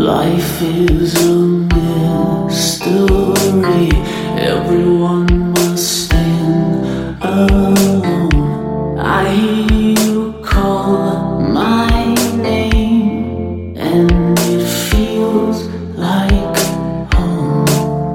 Life is a mystery. Everyone must stand alone. I hear you call my name, and it feels like home.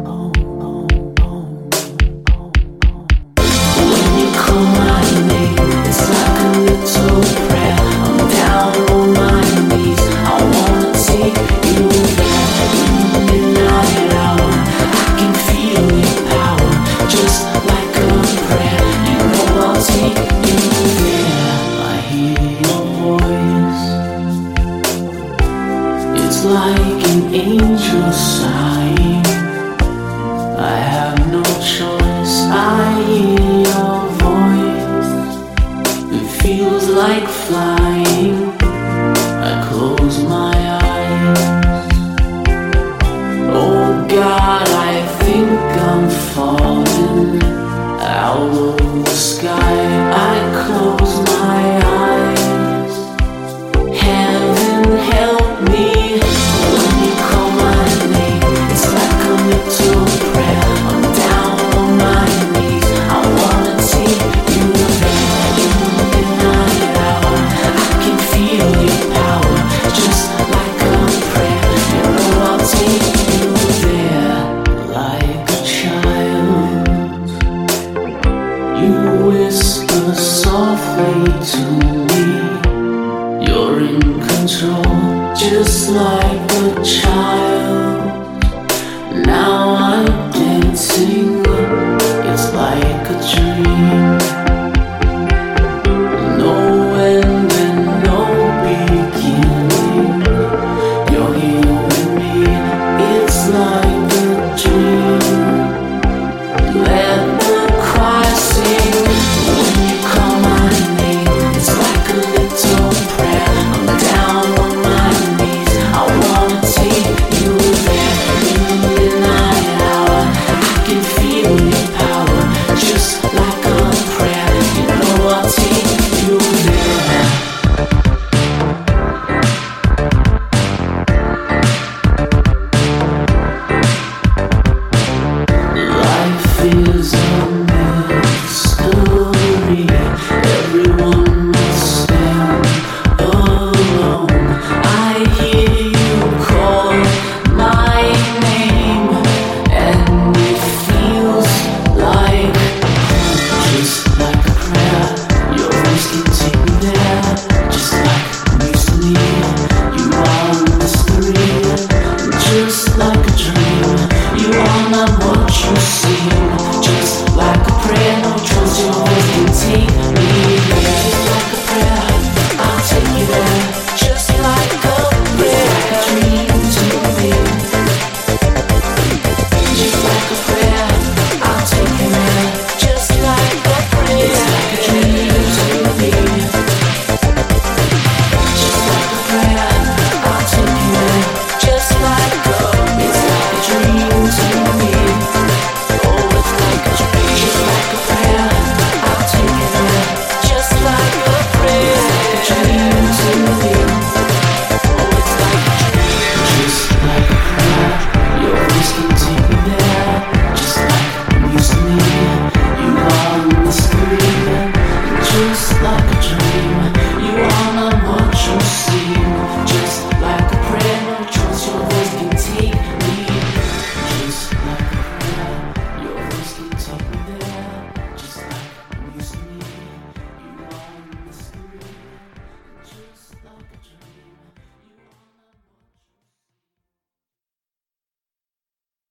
When you call my name, it's like a little prayer. I'm down on my knees. I wanna take you there. In the midnight hour, I can feel your power, just like a prayer. You know I'll take you there. I hear your voice. It's like an angel sighing. I have no choice. I hear your voice. It feels like flying. I close my eyes. Oh God, I think I'm falling out of the sky. I close my eyes. Heaven help me. When you call my name, it's like a little prayer. I'm down on my knees. I wanna take you there. In the midnight hour, I can feel your power, just like a prayer. You know I'll take you there. Like a child, you whisper softly to me. You're in control, just like a child. Now I'm